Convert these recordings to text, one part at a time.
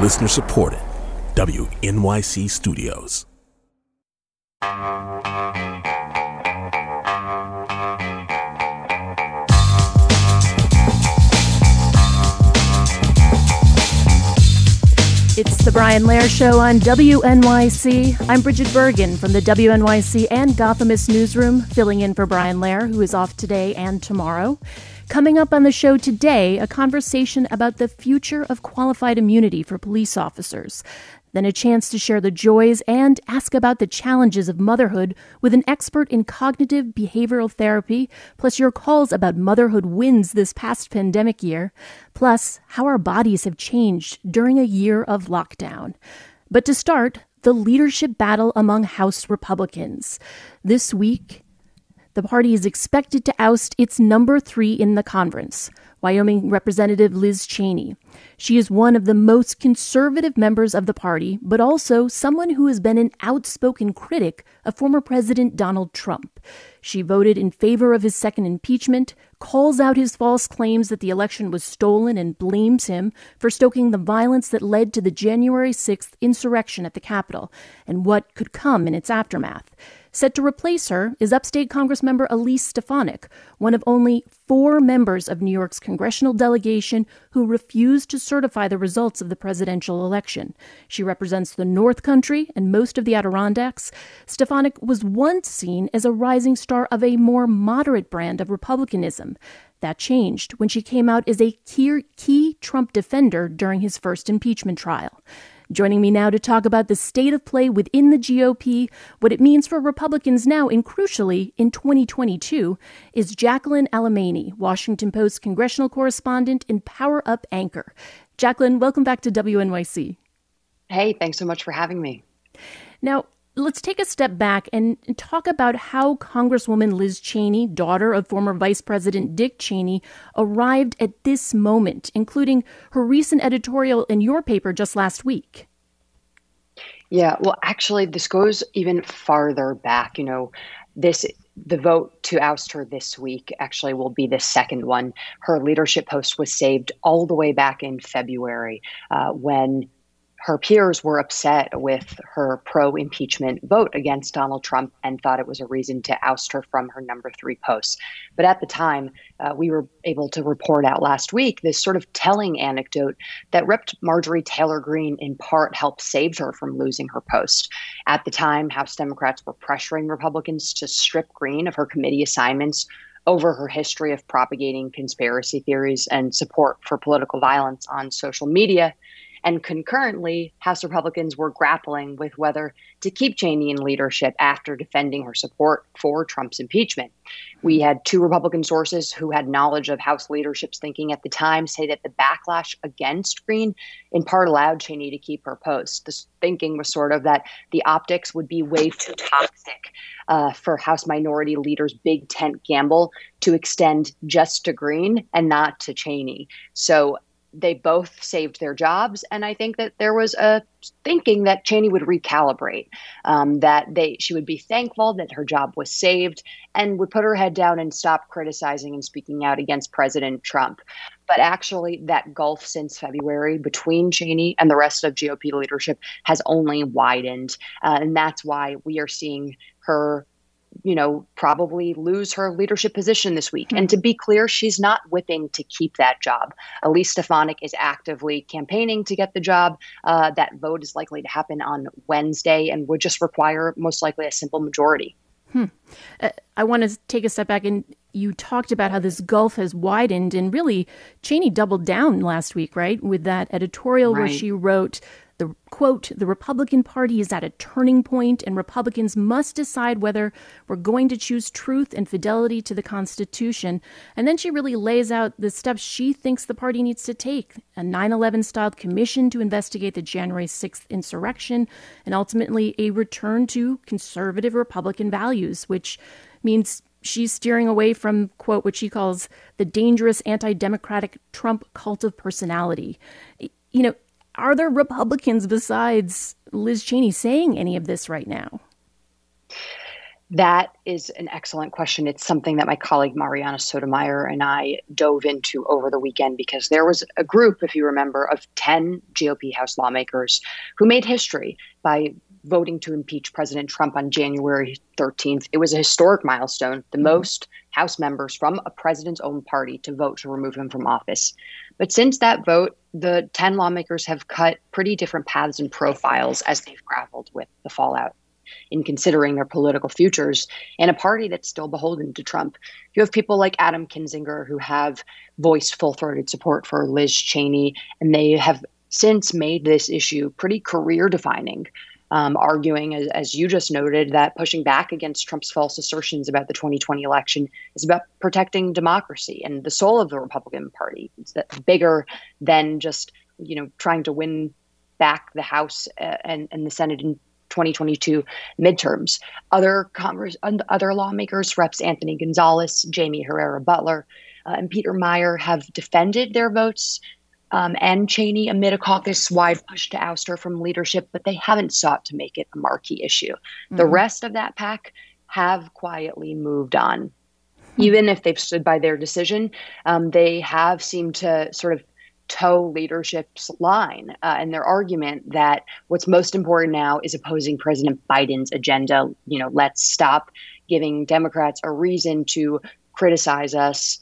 Listener supported. WNYC Studios. It's the Brian Lehrer Show on WNYC. I'm Bridget Bergen from the WNYC and Gothamist newsroom, filling in for Brian Lehrer, who is off today and tomorrow. Coming up on the show today, a conversation about the future of qualified immunity for police officers. Then a chance to share the joys and ask about the challenges of motherhood with an expert in cognitive behavioral therapy, plus your calls about motherhood wins this past pandemic year, plus how our bodies have changed during a year of lockdown. But to start, the leadership battle among House Republicans. This week, the party is expected to oust its number 3 in the conference, Wyoming Representative Liz Cheney. She is one of the most conservative members of the party, but also someone who has been an outspoken critic of former President Donald Trump. She voted in favor of his second impeachment, calls out his false claims that the election was stolen, and blames him for stoking the violence that led to the January 6th insurrection at the Capitol and what could come in its aftermath. Set to replace her is upstate Congressmember Elise Stefanik, one of only 4 members of New York's congressional delegation who refused to certify the results of the presidential election. She represents the North Country and most of the Adirondacks. Stefanik was once seen as a rising star of a more moderate brand of republicanism. That changed when she came out as a key Trump defender during his first impeachment trial. Joining me now to talk about the state of play within the GOP, what it means for Republicans now, and crucially, in 2022, is Jacqueline Alemany, Washington Post congressional correspondent and Power Up anchor. Jacqueline, welcome back to WNYC. Hey, thanks so much for having me. Now, let's take a step back and talk about how Congresswoman Liz Cheney, daughter of former Vice President Dick Cheney, arrived at this moment, including her recent editorial in your paper just last week. Yeah, well, actually, this goes even farther back. The vote to oust her this week actually will be the second one. Her leadership post was saved all the way back in February when her peers were upset with her pro-impeachment vote against Donald Trump and thought it was a reason to oust her from her number 3 post. But at the time, we were able to report out last week this sort of telling anecdote that Rep. Marjorie Taylor Greene in part helped save her from losing her post. At the time, House Democrats were pressuring Republicans to strip Greene of her committee assignments over her history of propagating conspiracy theories and support for political violence on social media. And concurrently, House Republicans were grappling with whether to keep Cheney in leadership after defending her support for Trump's impeachment. We had 2 Republican sources who had knowledge of House leadership's thinking at the time say that the backlash against Greene in part allowed Cheney to keep her post. This thinking was sort of that the optics would be way too toxic for House Minority Leader's big tent gamble to extend just to Greene and not to Cheney. So they both saved their jobs, and I think that there was a thinking that Cheney would recalibrate, that she would be thankful that her job was saved and would put her head down and stop criticizing and speaking out against President Trump. But actually, that gulf since February between Cheney and the rest of GOP leadership has only widened, and that's why we are seeing her probably lose her leadership position this week. And to be clear, she's not whipping to keep that job. Elise Stefanik is actively campaigning to get the job. That vote is likely to happen on Wednesday and would just require most likely a simple majority. I want to take a step back, and you talked about how this gulf has widened, and really Cheney doubled down last week, right? With that editorial where she wrote, the quote, "The Republican Party is at a turning point and Republicans must decide whether we're going to choose truth and fidelity to the Constitution." And then she really lays out the steps she thinks the party needs to take: a 9/11 styled commission to investigate the January 6th insurrection, and ultimately a return to conservative Republican values, which means she's steering away from, quote, what she calls the dangerous anti-democratic Trump cult of personality. Are there Republicans besides Liz Cheney saying any of this right now? That is an excellent question. It's something that my colleague Mariana Sotomayor and I dove into over the weekend because there was a group, if you remember, of 10 GOP House lawmakers who made history by voting to impeach President Trump on January 13th. It was a historic milestone, the most House members from a president's own party to vote to remove him from office. But since that vote, the 10 lawmakers have cut pretty different paths and profiles as they've grappled with the fallout in considering their political futures in a party that's still beholden to Trump. You have people like Adam Kinzinger who have voiced full-throated support for Liz Cheney, and they have since made this issue pretty career-defining, arguing, as you just noted, that pushing back against Trump's false assertions about the 2020 election is about protecting democracy and the soul of the Republican Party. It's bigger than just, trying to win back the House and the Senate in 2022 midterms. Other lawmakers, Reps Anthony Gonzalez, Jamie Herrera Butler, and Peter Meyer have defended their votes and Cheney amid a caucus-wide push to oust her from leadership, but they haven't sought to make it a marquee issue. Mm-hmm. The rest of that pack have quietly moved on. Even if they've stood by their decision, they have seemed to sort of toe leadership's line and their argument that what's most important now is opposing President Biden's agenda. Let's stop giving Democrats a reason to criticize us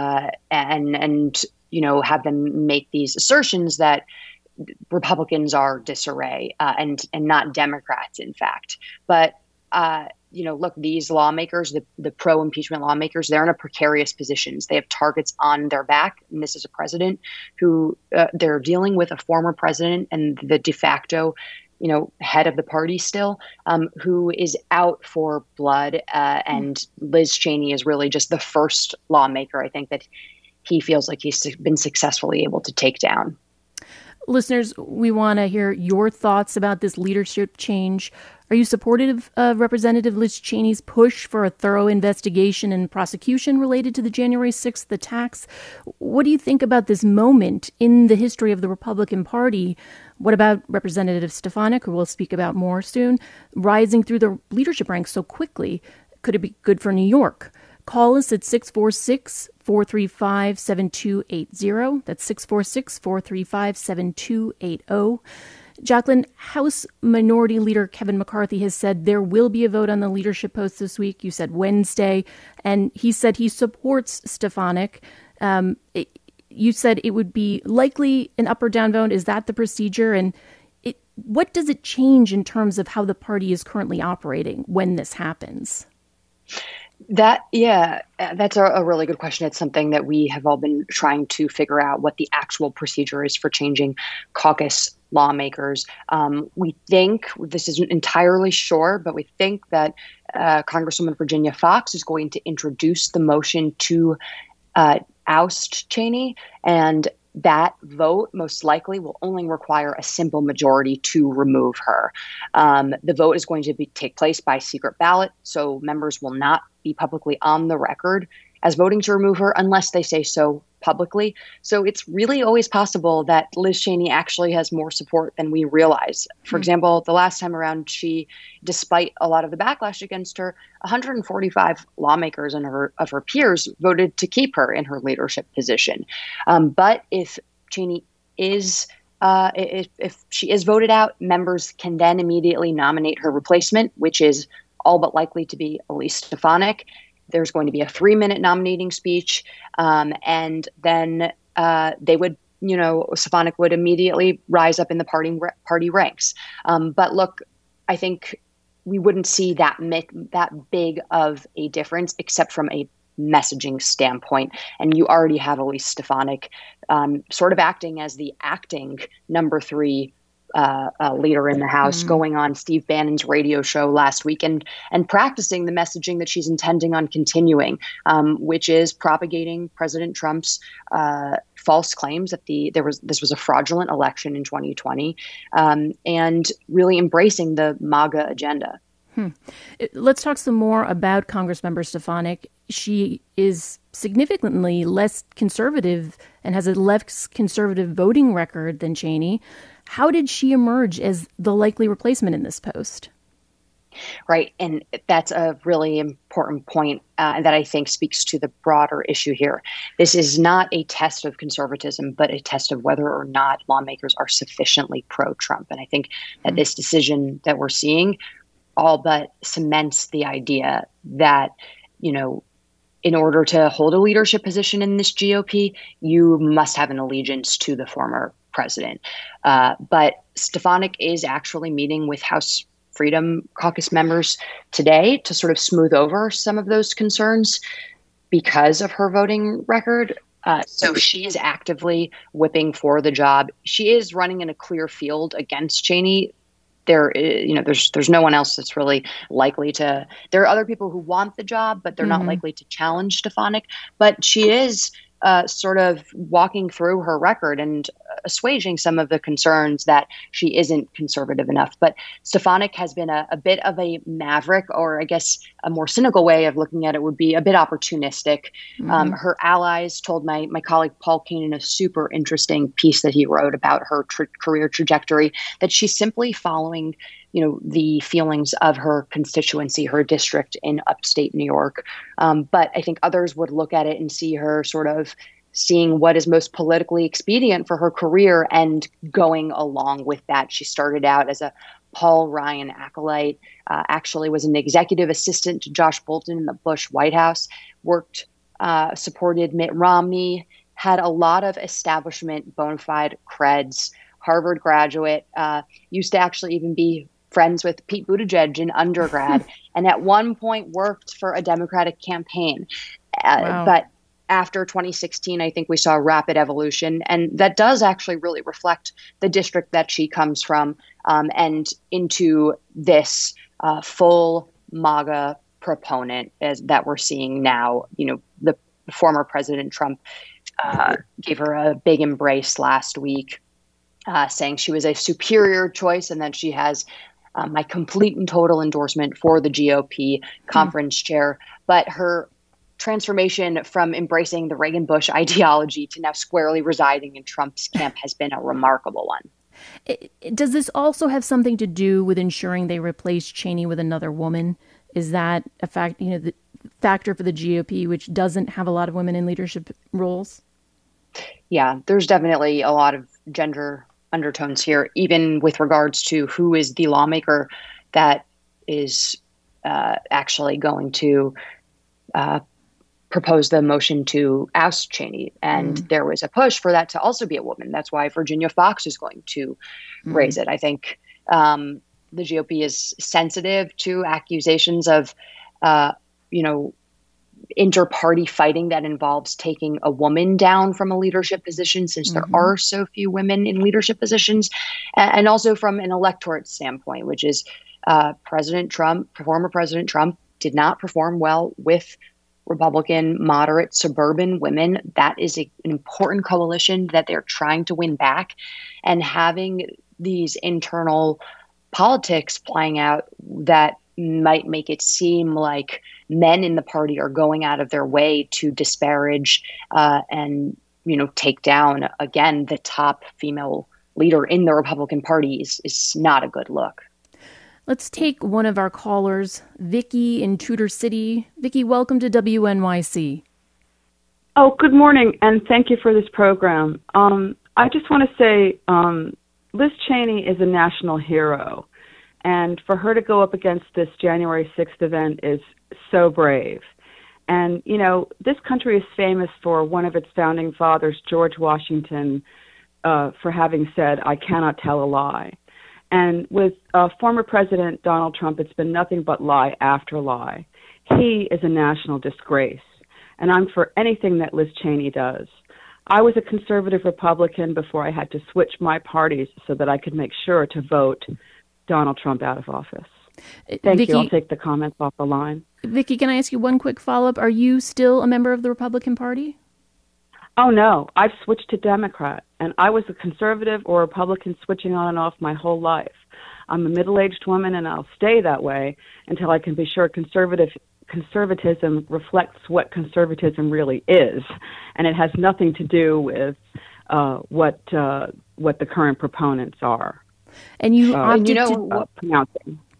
and have them make these assertions that Republicans are disarray and not Democrats, in fact. But look, these lawmakers, the pro-impeachment lawmakers, they're in a precarious positions. They have targets on their back. And this is a president who they're dealing with a former president and the de facto, head of the party still, who is out for blood. And Liz Cheney is really just the first lawmaker, I think, that he feels like he's been successfully able to take down. Listeners, we want to hear your thoughts about this leadership change. Are you supportive of Representative Liz Cheney's push for a thorough investigation and prosecution related to the January 6th attacks? What do you think about this moment in the history of the Republican Party? What about Representative Stefanik, who we'll speak about more soon, rising through the leadership ranks so quickly? Could it be good for New York? Call us at 646-435-7280. That's 646-435-7280. Jacqueline, House Minority Leader Kevin McCarthy has said there will be a vote on the leadership post this week. You said Wednesday, and he said he supports Stefanik. You said it would be likely an up or down vote. Is that the procedure? And what does it change in terms of how the party is currently operating when this happens? That's a really good question. It's something that we have all been trying to figure out what the actual procedure is for changing caucus lawmakers. We think, this isn't entirely sure, but we think that Congresswoman Virginia Foxx is going to introduce the motion to oust Cheney, and that vote most likely will only require a simple majority to remove her. The vote is going to take place by secret ballot, so members will not be publicly on the record as voting to remove her unless they say so publicly. So it's really always possible that Liz Cheney actually has more support than we realize. For example, the last time around, despite a lot of the backlash against her, 145 lawmakers of her peers voted to keep her in her leadership position. But if Cheney is if she is voted out, members can then immediately nominate her replacement, which is all but likely to be Elise Stefanik. There's going to be a 3-minute nominating speech, and then they would, Stefanik would immediately rise up in the party ranks. But look, I think we wouldn't see that big of a difference, except from a messaging standpoint. And you already have Elise Stefanik sort of acting as the acting number 3 leader in the House, going on Steve Bannon's radio show last week and practicing the messaging that she's intending on continuing, which is propagating President Trump's false claims that this was a fraudulent election in 2020, and really embracing the MAGA agenda. Let's talk some more about Congressmember Stefanik. She is significantly less conservative and has a less conservative voting record than Cheney. How did she emerge as the likely replacement in this post? Right. And that's a really important point that I think speaks to the broader issue here. This is not a test of conservatism, but a test of whether or not lawmakers are sufficiently pro-Trump. And I think that this decision that we're seeing all but cements the idea that, in order to hold a leadership position in this GOP, you must have an allegiance to the former president. But Stefanik is actually meeting with House Freedom Caucus members today to sort of smooth over some of those concerns because of her voting record. So she is actively whipping for the job. She is running in a clear field against Cheney. There's no one else that's really likely to. There are other people who want the job, but they're not likely to challenge Stefanik. But she is sort of walking through her record and assuaging some of the concerns that she isn't conservative enough. But Stefanik has been a bit of a maverick, or I guess a more cynical way of looking at it would be a bit opportunistic. Her allies told my colleague Paul Kane in a super interesting piece that he wrote about her career trajectory that she's simply following the feelings of her constituency, her district in upstate New York. But I think others would look at it and see her sort of seeing what is most politically expedient for her career and going along with that. She started out as a Paul Ryan acolyte, actually was an executive assistant to Josh Bolton in the Bush White House, supported Mitt Romney, had a lot of establishment bona fide creds, Harvard graduate, used to actually even be friends with Pete Buttigieg in undergrad, and at one point worked for a Democratic campaign. Wow. But after 2016, I think we saw a rapid evolution, and that does actually really reflect the district that she comes from, and into this full MAGA proponent that we're seeing now. The former President Trump gave her a big embrace last week, saying she was a superior choice and that she has my complete and total endorsement for the GOP conference chair. But her transformation from embracing the Reagan-Bush ideology to now squarely residing in Trump's camp has been a remarkable one. Does this also have something to do with ensuring they replace Cheney with another woman? Is that a fact, the factor for the GOP, which doesn't have a lot of women in leadership roles? Yeah, there's definitely a lot of gender undertones here, even with regards to who is the lawmaker that is actually going to propose the motion to oust Cheney. And there was a push for that to also be a woman. That's why Virginia Fox is going to raise it. I think the GOP is sensitive to accusations of, inter-party fighting that involves taking a woman down from a leadership position, since there are so few women in leadership positions, and also from an electorate standpoint, which is former President Trump did not perform well with Republican, moderate, suburban women. That is an important coalition that they're trying to win back, and having these internal politics playing out that might make it seem like men in the party are going out of their way to disparage and take down, again, the top female leader in the Republican Party is not a good look. Let's take one of our callers, Vicky in Tudor City. Vicky, welcome to WNYC. Oh, good morning, and thank you for this program. I just want to say Liz Cheney is a national hero. And for her to go up against this January 6th event is so brave. And, this country is famous for one of its founding fathers, George Washington, for having said, "I cannot tell a lie." And with former President Donald Trump, it's been nothing but lie after lie. He is a national disgrace. And I'm for anything that Liz Cheney does. I was a conservative Republican before I had to switch my parties so that I could make sure to vote Donald Trump out of office. Thank Vicky, you. I'll take the comments off the line. Vicky, can I ask you one quick follow-up? Are you still a member of the Republican Party? Oh, no. I've switched to Democrat, and I was a conservative or Republican switching on and off my whole life. I'm a middle-aged woman, and I'll stay that way until I can be sure conservatism reflects what conservatism really is, and it has nothing to do with what the current proponents are. And you pronouncing.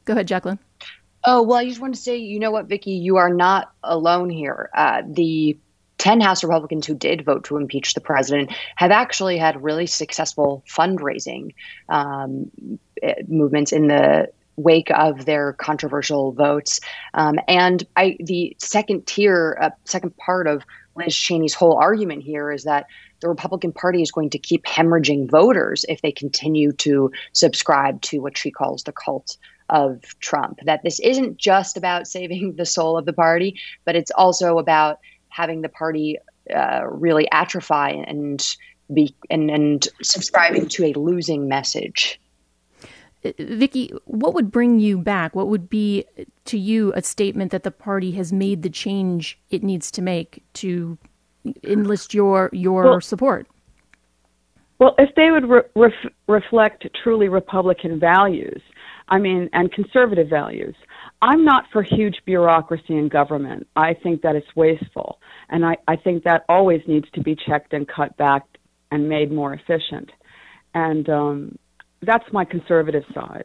Go ahead, Jacqueline. Oh, well, I just want to say, you know what, Vicky, you are not alone here. The 10 House Republicans who did vote to impeach the president have actually had really successful fundraising movements in the wake of their controversial votes. And the second part of Liz Cheney's whole argument here is that the Republican Party is going to keep hemorrhaging voters if they continue to subscribe to what she calls the cult of Trump, that this isn't just about saving the soul of the party, but it's also about having the party really atrophy and subscribing to a losing message. Vicky, what would bring you back? What would be to you a statement that the party has made the change it needs to make to enlist your support? Well, if they would reflect truly Republican values, and conservative values. I'm not for huge bureaucracy in government. I think that it's wasteful. And I think that always needs to be checked and cut back and made more efficient. And that's my conservative side.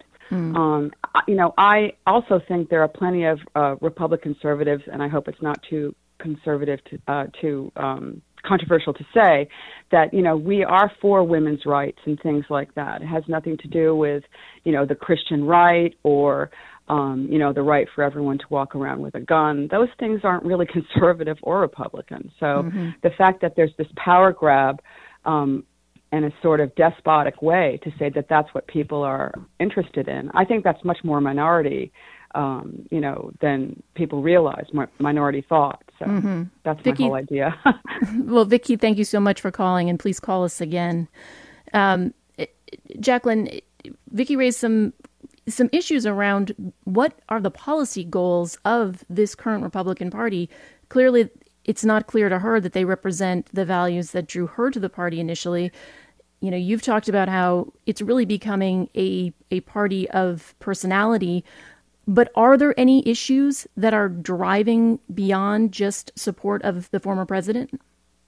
I also think there are plenty of Republican conservatives, and I hope it's not too conservative to controversial to say, that, we are for women's rights and things like that. It has nothing to do with, the Christian right or, the right for everyone to walk around with a gun. Those things aren't really conservative or Republican. So the fact that there's this power grab in a sort of despotic way to say that that's what people are interested in, I think that's much more minority than people realize, minority thought. So that's Vicky, my whole idea. Well, Vicky, thank you so much for calling, and please call us again. Jacqueline, Vicky raised some issues around what are the policy goals of this current Republican Party. Clearly, it's not clear to her that they represent the values that drew her to the party initially. You've talked about how it's really becoming a party of personality. But are there any issues that are driving beyond just support of the former president?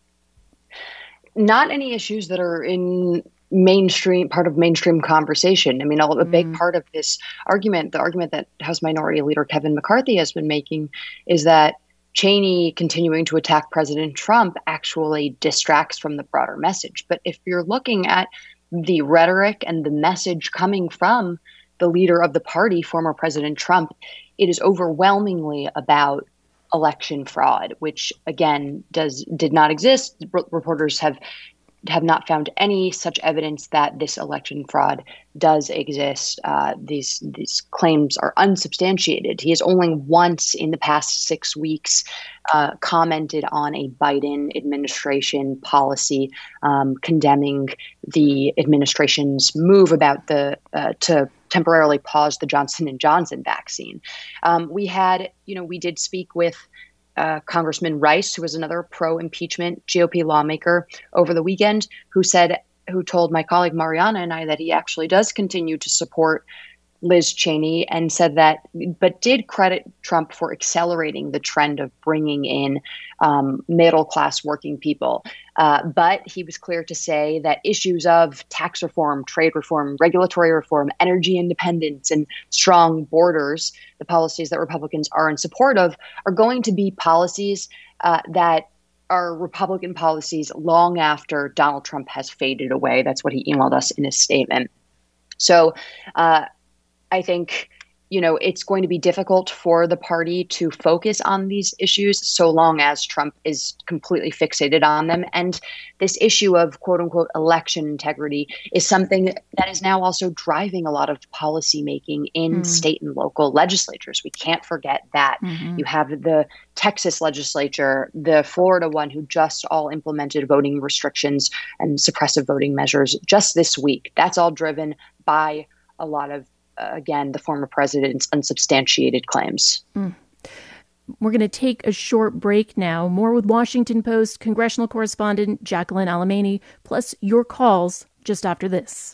Not any issues that are in part of mainstream conversation. A big part of this argument, the argument that House Minority Leader Kevin McCarthy has been making, is that Cheney continuing to attack President Trump actually distracts from the broader message. But if you're looking at the rhetoric and the message coming from the leader of the party, former President Trump, it is overwhelmingly about election fraud, which again did not exist. Reporters have not found any such evidence that this election fraud does exist. These claims are unsubstantiated. He has only once in the past 6 weeks commented on a Biden administration policy condemning the administration's move about to temporarily pause the Johnson & Johnson vaccine. We did speak with Congressman Rice, who was another pro-impeachment GOP lawmaker over the weekend, who told my colleague Mariana and I that he actually does continue to support Liz Cheney, and said but did credit Trump for accelerating the trend of bringing in middle-class working people. But he was clear to say that issues of tax reform, trade reform, regulatory reform, energy independence, and strong borders, the policies that Republicans are in support of, are going to be policies that are Republican policies long after Donald Trump has faded away. That's what he emailed us in his statement. So I think, it's going to be difficult for the party to focus on these issues so long as Trump is completely fixated on them. And this issue of quote unquote election integrity is something that is now also driving a lot of policymaking in state and local legislatures. We can't forget that. You have the Texas legislature, the Florida one, who just all implemented voting restrictions and suppressive voting measures just this week. That's all driven by a lot of again, the former president's unsubstantiated claims. We're going to take a short break now. More with Washington Post congressional correspondent Jacqueline Alemany, plus your calls just after this.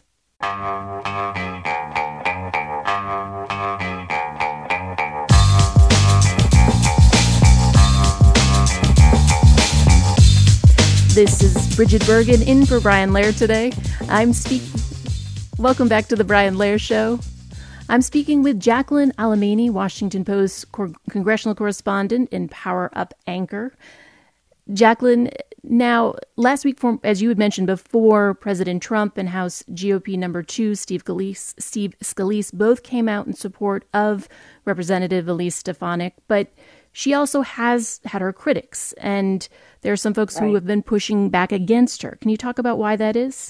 This is Bridget Bergen in for Brian Lehrer today. Welcome back to the Brian Lehrer Show. I'm speaking with Jacqueline Alemany, Washington Post congressional correspondent and Power Up anchor. Jacqueline, now, last week, as you had mentioned before, President Trump and House GOP number 2, Steve Scalise, both came out in support of Representative Elise Stefanik, but she also has had her critics, and there are some folks who have been pushing back against her. Can you talk about why that is?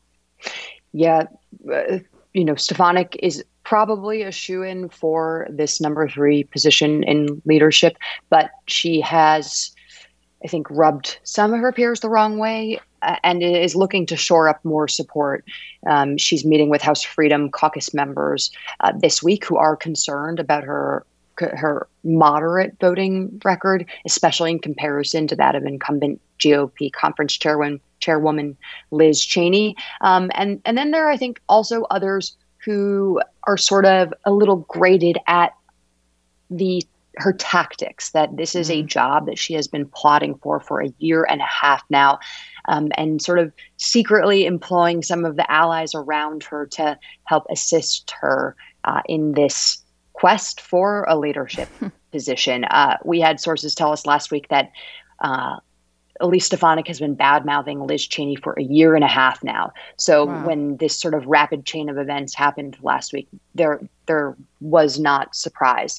Yeah, Stefanik is probably a shoo-in for this number 3 position in leadership, but she has, I think, rubbed some of her peers the wrong way and is looking to shore up more support. She's meeting with House Freedom Caucus members this week who are concerned about her moderate voting record, especially in comparison to that of incumbent GOP conference chairwoman Liz Cheney. And then there are, I think, also others who are sort of a little grated at her tactics, that this is a job that she has been plotting for a year and a half now, and sort of secretly employing some of the allies around her to help assist her in this quest for a leadership position. We had sources tell us last week that Elise Stefanik has been bad-mouthing Liz Cheney for a year and a half now. So when this sort of rapid chain of events happened last week, there was not surprise.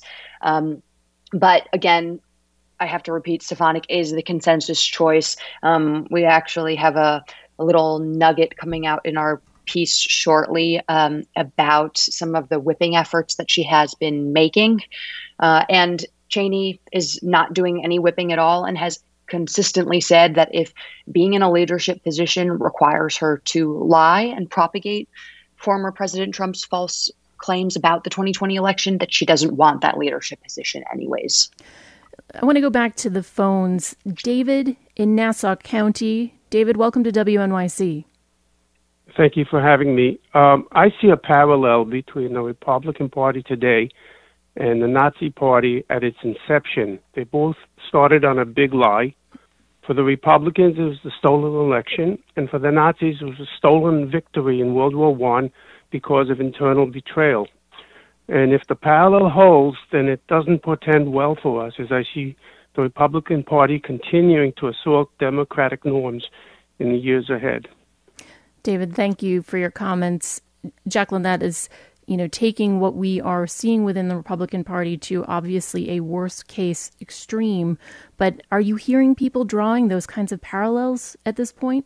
But again, I have to repeat, Stefanik is the consensus choice. We actually have a little nugget coming out in our piece shortly about some of the whipping efforts that she has been making. And Cheney is not doing any whipping at all and has consistently said that if being in a leadership position requires her to lie and propagate former President Trump's false claims about the 2020 election, that she doesn't want that leadership position anyways. I want to go back to the phones. David in Nassau County. David, welcome to WNYC. Thank you for having me. I see a parallel between the Republican Party today and the Nazi Party at its inception. They both started on a big lie. For the Republicans, it was the stolen election, and for the Nazis, it was a stolen victory in World War I because of internal betrayal. And if the parallel holds, then it doesn't portend well for us, as I see the Republican Party continuing to assault democratic norms in the years ahead. David, thank you for your comments. Jacqueline, that is, taking what we are seeing within the Republican Party to obviously a worst case extreme. But are you hearing people drawing those kinds of parallels at this point?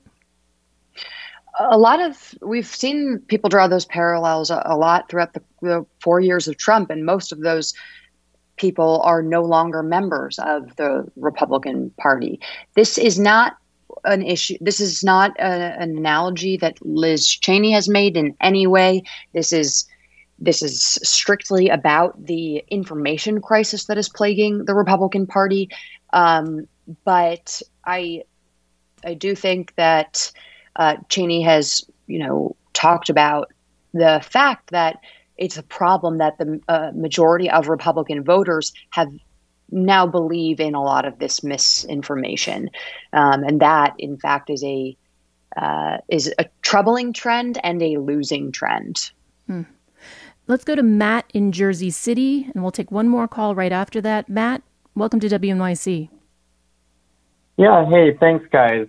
We've seen people draw those parallels a lot throughout the 4 years of Trump, and most of those people are no longer members of the Republican Party. This is not an issue. This is not an analogy that Liz Cheney has made in any way. This is strictly about the information crisis that is plaguing the Republican Party. But I do think that Cheney has, talked about the fact that it's a problem that the majority of Republican voters have now believe in a lot of this misinformation, and that, in fact, is a troubling trend and a losing trend. Let's go to Matt in Jersey City, and we'll take one more call right after that. Matt, welcome to WNYC. Yeah, hey, thanks, guys.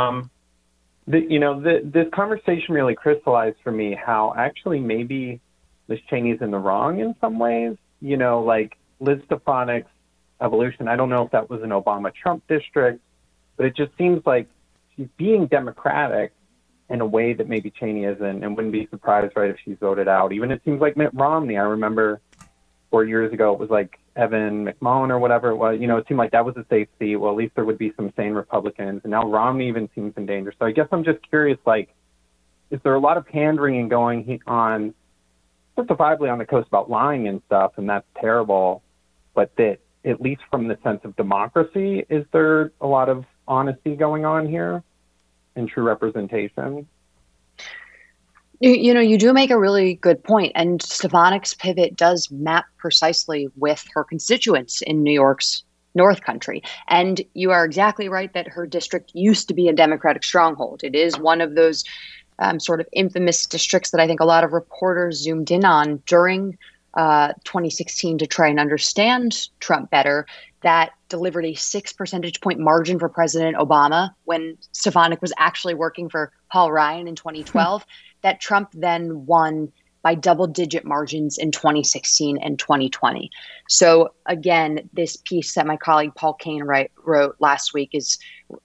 This conversation really crystallized for me how actually maybe Liz Cheney's in the wrong in some ways. Like Liz Stefanik's evolution. I don't know if that was an Obama-Trump district, but it just seems like she's being democratic in a way that maybe Cheney isn't, and wouldn't be surprised, right, if she's voted out. Even it seems like Mitt Romney. I remember 4 years ago it was like Evan McMullen or whatever it was. It seemed like that was a safe seat. Well, at least there would be some sane Republicans. And now Romney even seems in danger. So I guess I'm just curious, is there a lot of hand-wringing going on, justifiably on the coast about lying and stuff, and that's terrible, but that at least from the sense of democracy, is there a lot of honesty going on here and true representation? You do make a really good point, and Stefanik's pivot does map precisely with her constituents in New York's North Country. And you are exactly right that her district used to be a Democratic stronghold. It is one of those sort of infamous districts that I think a lot of reporters zoomed in on during 2016 to try and understand Trump better, that delivered a 6 percentage point margin for President Obama when Stefanik was actually working for Paul Ryan in 2012, that Trump then won by double-digit margins in 2016 and 2020. So again, this piece that my colleague Paul Kane wrote last week is,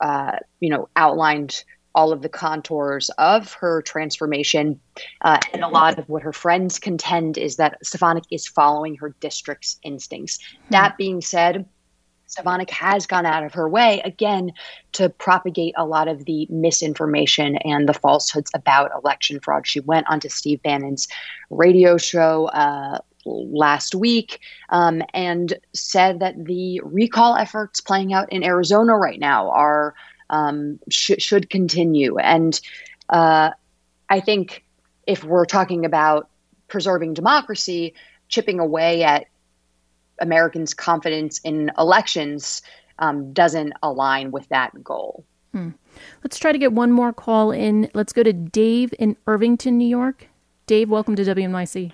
outlined all of the contours of her transformation. And a lot of what her friends contend is that Stefanik is following her district's instincts. That being said, Stefanik has gone out of her way, again, to propagate a lot of the misinformation and the falsehoods about election fraud. She went onto Steve Bannon's radio show last week and said that the recall efforts playing out in Arizona right now are should continue. And I think if we're talking about preserving democracy, chipping away at Americans' confidence in elections doesn't align with that goal. Let's try to get one more call in. Let's go to Dave in Irvington, New York. Dave, welcome to WNYC.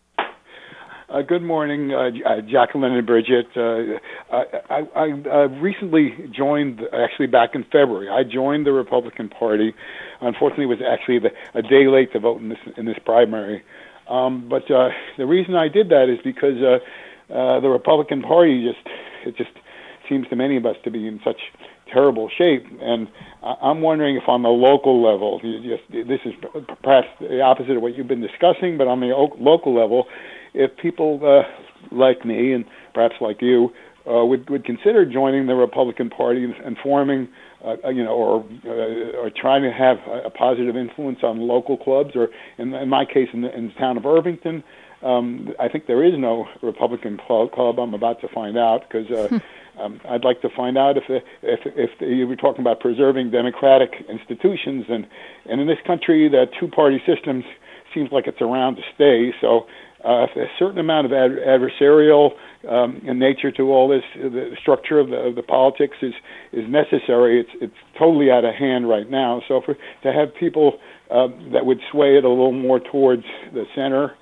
Good morning, Jacqueline and Bridget. I recently joined, actually back in February, I joined the Republican Party. Unfortunately, it was actually a day late to vote in this primary. But the reason I did that is because the Republican Party just seems to many of us to be in such terrible shape, and I'm wondering if on the local level, this is perhaps the opposite of what you've been discussing, but on the local level, if people like me and perhaps like you would consider joining the Republican Party and forming, or trying to have a positive influence on local clubs, or in my case, in the town of Irvington. I think there is no Republican club. I'm about to find out because I'd like to find out if you were talking about preserving democratic institutions, and in this country, the two-party system seems like it's around to stay. So if a certain amount of adversarial in nature to all this, the structure of the politics is necessary. It's totally out of hand right now. So to have people that would sway it a little more towards the center,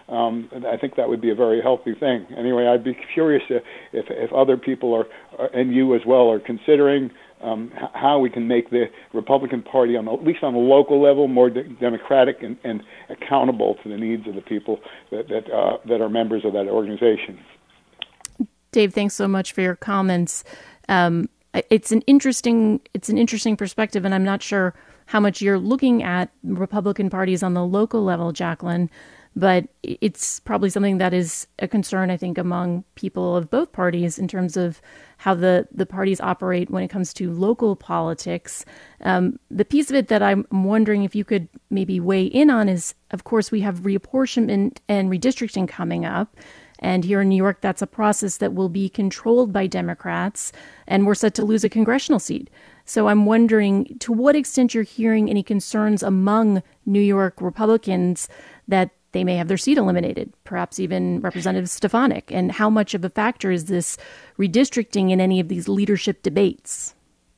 I think that would be a very healthy thing. Anyway, I'd be curious if other people are, and you as well, are considering how we can make the Republican Party, at least on a local level, more democratic and accountable to the needs of the people that are members of that organization. Dave, thanks so much for your comments. It's an interesting perspective, and I'm not sure how much you're looking at Republican parties on the local level, Jacqueline, but it's probably something that is a concern, I think, among people of both parties in terms of how the parties operate when it comes to local politics. The piece of it that I'm wondering if you could maybe weigh in on is, of course, we have reapportionment and redistricting coming up. And here in New York, that's a process that will be controlled by Democrats, and we're set to lose a congressional seat. So I'm wondering to what extent you're hearing any concerns among New York Republicans that they may have their seat eliminated, perhaps even Representative Stefanik, and how much of a factor is this redistricting in any of these leadership debates?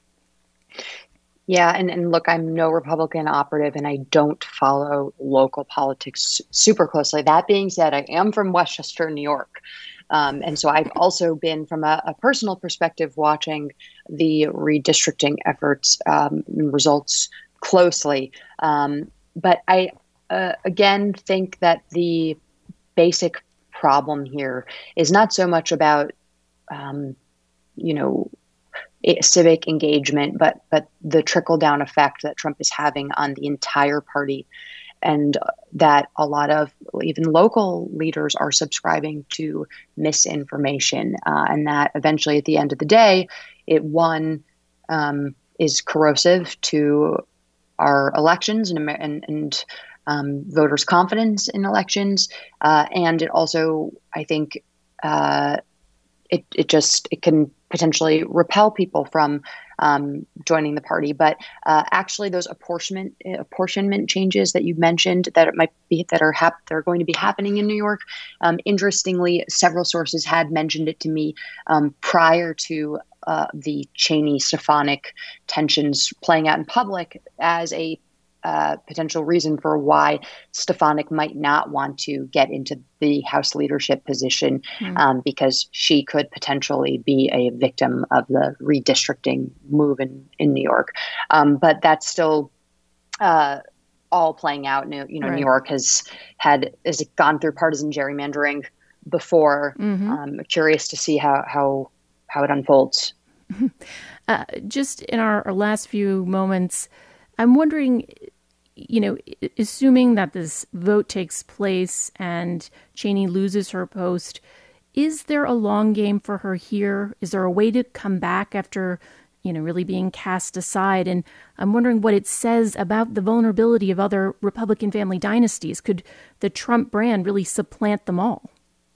Yeah, and look, I'm no Republican operative, and I don't follow local politics super closely. That being said, I am from Westchester, New York. And so I've also been, from a personal perspective, watching the redistricting efforts and results closely. But I, again, think that the basic problem here is not so much about, civic engagement, but the trickle-down effect that Trump is having on the entire party, and that a lot of even local leaders are subscribing to misinformation, and that eventually, at the end of the day, it is corrosive to our elections and voters' confidence in elections, and it also, I think, it can potentially repel people from joining the party. But actually, those apportionment changes that you mentioned that are going to be happening in New York. Interestingly, several sources had mentioned it to me prior to the Cheney-Stefanik tensions playing out in public as a potential reason for why Stefanik might not want to get into the House leadership position, because she could potentially be a victim of the redistricting move in New York. But that's still all playing out. Right. New York has gone through partisan gerrymandering before. Curious to see how it unfolds. Just in our last few moments, I'm wondering, assuming that this vote takes place and Cheney loses her post, is there a long game for her here? Is there a way to come back after, really being cast aside? And I'm wondering what it says about the vulnerability of other Republican family dynasties. Could the Trump brand really supplant them all?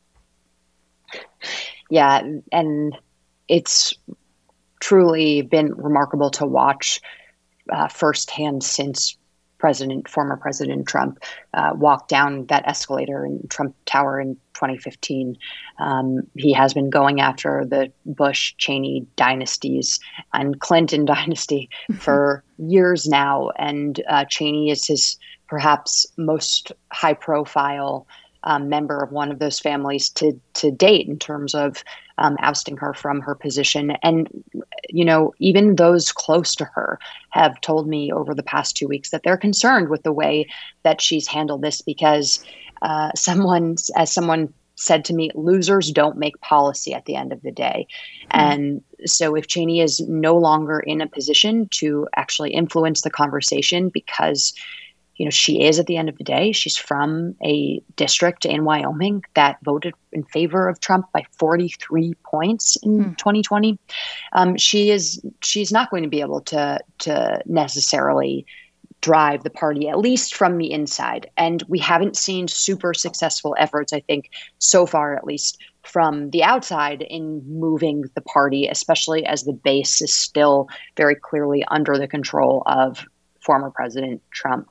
Yeah, and it's truly been remarkable to watch firsthand since former President Trump walked down that escalator in Trump Tower in 2015. He has been going after the Bush-Cheney dynasties and Clinton dynasty for years now, and Cheney is his perhaps most high-profile member of one of those families to date in terms of ousting her from her position. And, even those close to her have told me over the past 2 weeks that they're concerned with the way that she's handled this, because someone said to me, losers don't make policy at the end of the day. And so if Cheney is no longer in a position to actually influence the conversation, because she is, at the end of the day, she's from a district in Wyoming that voted in favor of Trump by 43 points in 2020. She's not going to be able to necessarily drive the party, at least from the inside. And we haven't seen super successful efforts, I think, so far, at least from the outside, in moving the party, especially as the base is still very clearly under the control of former President Trump.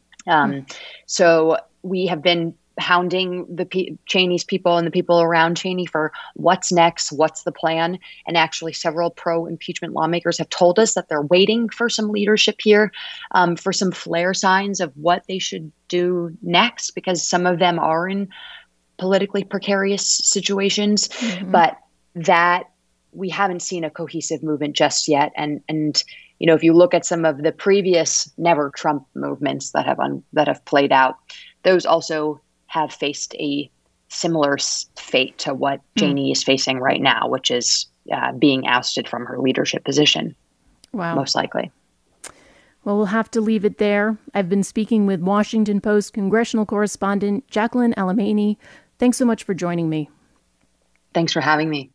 So we have been hounding Cheney's people and the people around Cheney for what's next, what's the plan. And actually several pro-impeachment lawmakers have told us that they're waiting for some leadership here, for some flare signs of what they should do next, because some of them are in politically precarious situations, but that we haven't seen a cohesive movement just yet. And if you look at some of the previous never Trump movements that have played out, those also have faced a similar fate to what Cheney is facing right now, which is being ousted from her leadership position. Wow. Most likely. Well, we'll have to leave it there. I've been speaking with Washington Post congressional correspondent Jacqueline Alemany. Thanks so much for joining me. Thanks for having me.